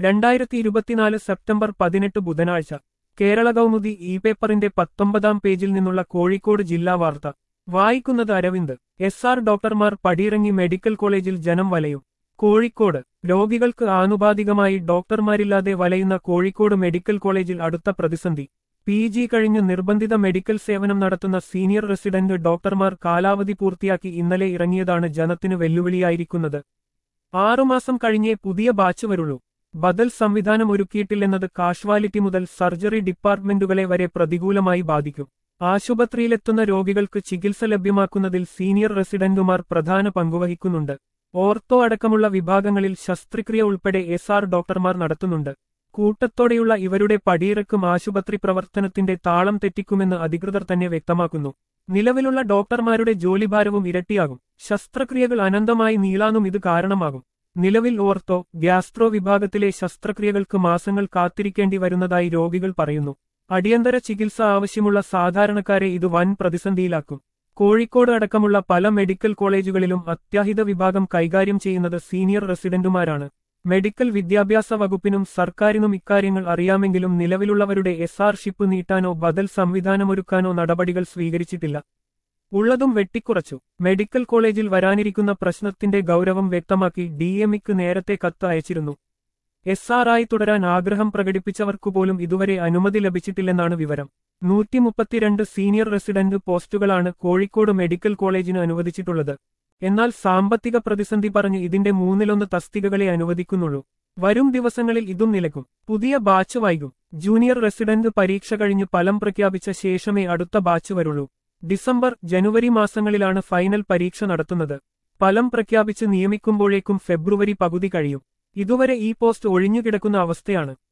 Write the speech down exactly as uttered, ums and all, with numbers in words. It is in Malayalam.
രണ്ടായിരത്തി ഇരുപത്തിനാല് സെപ്റ്റംബർ പതിനെട്ട് ബുധനാഴ്ച കേരള കൗമുദി ഇ പേപ്പറിന്റെ പത്തൊമ്പതാം പേജിൽ നിന്നുള്ള കോഴിക്കോട് ജില്ലാ വാർത്ത വായിക്കുന്നത് അരവിന്ദ്. എസ് ആർ ഡോക്ടർമാർ പടിയിറങ്ങി മെഡിക്കൽ കോളേജിൽ ജനം വലയും. കോഴിക്കോട് രോഗികൾക്ക് ആനുപാതികമായി ഡോക്ടർമാരില്ലാതെ വലയുന്ന കോഴിക്കോട് മെഡിക്കൽ കോളേജിൽ അടുത്ത പ്രതിസന്ധി. പി ജി കഴിഞ്ഞ് നിർബന്ധിത മെഡിക്കൽ സേവനം നടത്തുന്ന സീനിയർ റെസിഡന്റ് ഡോക്ടർമാർ കാലാവധി പൂർത്തിയാക്കി ഇന്നലെ ഇറങ്ങിയതാണ് ജനത്തിന് വെല്ലുവിളിയായിരിക്കുന്നത്. ആറുമാസം കഴിഞ്ഞേ പുതിയ ബാച്ച് വരുള്ളൂ. ബദൽ സംവിധാനം ഒരുക്കിയിട്ടില്ലെന്നത് കാഷ്വാലിറ്റി മുതൽ സർജറി ഡിപ്പാർട്ട്മെന്റുകളെ വരെ പ്രതികൂലമായി ബാധിക്കും. ആശുപത്രിയിലെത്തുന്ന രോഗികൾക്ക് ചികിത്സ ലഭ്യമാക്കുന്നതിൽ സീനിയർ റെസിഡന്റുമാർ പ്രധാന പങ്കുവഹിക്കുന്നുണ്ട്. ഓർത്തോ അടക്കമുള്ള വിഭാഗങ്ങളിൽ ശസ്ത്രക്രിയ ഉൾപ്പെടെ എസ് ആർ ഡോക്ടർമാർ നടത്തുന്നുണ്ട്. കൂട്ടത്തോടെയുള്ള ഇവരുടെ പടിയിറക്കും ആശുപത്രി പ്രവർത്തനത്തിന്റെ താളം തെറ്റിക്കുമെന്ന് അധികൃതർ തന്നെ വ്യക്തമാക്കുന്നു. നിലവിലുള്ള ഡോക്ടർമാരുടെ ജോലിഭാരവും ഇരട്ടിയാകും. ശസ്ത്രക്രിയകൾ അനന്തമായി നീളാനും ഇത് കാരണമാകും. നിലവിൽ ഓർത്തോ, ഗ്യാസ്ട്രോ വിഭാഗത്തിലെ ശസ്ത്രക്രിയകൾക്ക് മാസങ്ങൾ കാത്തിരിക്കേണ്ടി വരുന്നതായി രോഗികൾ പറയുന്നു. അടിയന്തര ചികിത്സ ആവശ്യമുള്ള സാധാരണക്കാരെ ഇത് വൻ പ്രതിസന്ധിയിലാക്കും. കോഴിക്കോട് അടക്കമുള്ള പല മെഡിക്കൽ കോളേജുകളിലും അത്യാഹിത വിഭാഗം കൈകാര്യം ചെയ്യുന്നത് സീനിയർ റെസിഡന്റുമാരാണ്. മെഡിക്കൽ വിദ്യാഭ്യാസ വകുപ്പിനും സർക്കാരിനും ഇക്കാര്യങ്ങൾ അറിയാമെങ്കിലും നിലവിലുള്ളവരുടെ എസ് ആർ ഷിപ്പ് നീട്ടാനോ ബദൽ സംവിധാനമൊരുക്കാനോ നടപടികൾ സ്വീകരിച്ചിട്ടില്ല. ഉള്ളതും വെട്ടിക്കുറച്ചു. മെഡിക്കൽ കോളേജിൽ വരാനിരിക്കുന്ന പ്രശ്നത്തിന്റെ ഗൗരവം വ്യക്തമാക്കി ഡി എംഇക്ക് നേരത്തെ കത്ത് അയച്ചിരുന്നു. എസ് ആർ ആയി തുടരാൻ ആഗ്രഹം പ്രകടിപ്പിച്ചവർക്കുപോലും ഇതുവരെ അനുമതി ലഭിച്ചിട്ടില്ലെന്നാണ് വിവരം. നൂറ്റി മുപ്പത്തിരണ്ട് സീനിയർ റെസിഡന്റ് പോസ്റ്റുകളാണ് കോഴിക്കോട് മെഡിക്കൽ കോളേജിന് അനുവദിച്ചിട്ടുള്ളത്. എന്നാൽ സാമ്പത്തിക പ്രതിസന്ധി പറഞ്ഞ് ഇതിന്റെ മൂന്നിലൊന്ന് തസ്തികകളെ അനുവദിക്കുന്നുള്ളൂ. വരും ദിവസങ്ങളിൽ ഇതും നിലക്കും. പുതിയ ബാച്ച് വൈകും. ജൂനിയർ റെസിഡന്റ് പരീക്ഷ കഴിഞ്ഞ് ഫലം പ്രഖ്യാപിച്ച ശേഷമേ അടുത്ത ബാച്ച് വരുള്ളൂ. ഡിസംബർ, ജനുവരി മാസങ്ങളിലാണ് ഫൈനൽ പരീക്ഷ നടത്തുന്നത്. ഫലം പ്രഖ്യാപിച്ച് നിയമിക്കുമ്പോഴേക്കും ഫെബ്രുവരി പകുതി കഴിയും. ഇതുവരെ ഈ പോസ്റ്റ് ഒഴിഞ്ഞുകിടക്കുന്ന അവസ്ഥയാണ്.